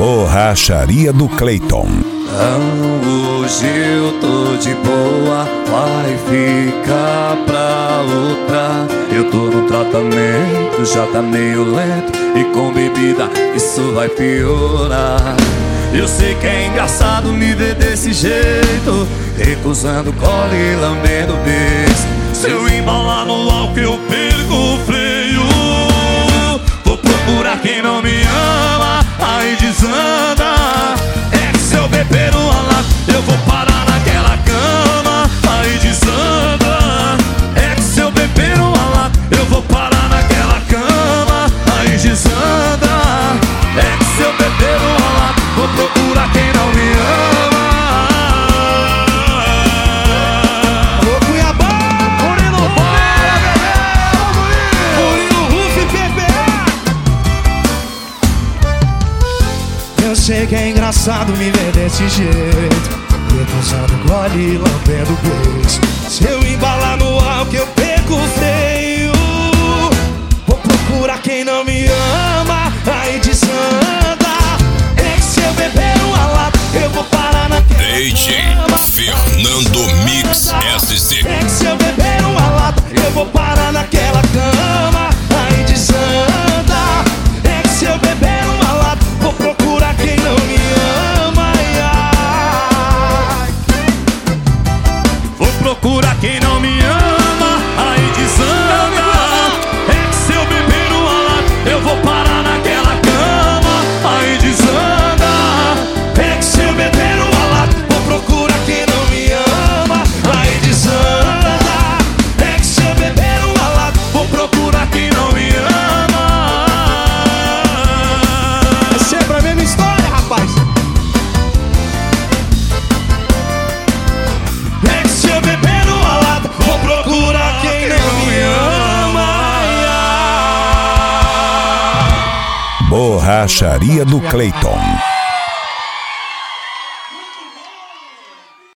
Borracharia do Cleiton. Hoje eu tô de boa, vai ficar pra outra. Eu tô no tratamento, já tá meio lento, e com bebida isso vai piorar. Eu sei que é engraçado me ver desse jeito, recusando cola e lambendo beijo. Se eu embalar no álcool eu perco o freio. Vou procurar quem não me ama, aí desanda. É que se eu beber uma lata eu vou parar naquela cama, aí desanda. É que se eu beber uma lata eu vou parar naquela cama, aí desanda. É que se eu beber uma lata vou procurar quem não me ama. Ô Cuiabá, Murilo, Murilo, Rufi, PPA. Eu sei que é engraçado me ver desse jeito, recusando gole e lambendo beijo. Se eu embalar no álcool eu perco o freio. Vou procurar quem não me ama, aí desanda. É que se eu beber uma lata eu vou parar naquela DJ cama, Fernando Mix SC. é que se eu beber uma lata eu vou parar naquela cama, aí desanda. É que se eu beber uma lata vou procurar quem não me ama, ai, ai. Vou procurar quem não me ama, aí desanda. É que se eu beber uma lata eu vou parar naquela cama, aí desanda. É que se eu beber uma lata vou procurar quem não me ama, aí desanda. É que se eu beber uma lata Vou procurar quem não me ama. é sempre a mesma história, rapaz. É que se eu beber uma lata vou procurar quem não me ama, ai, ai. Borracharia do Cleiton.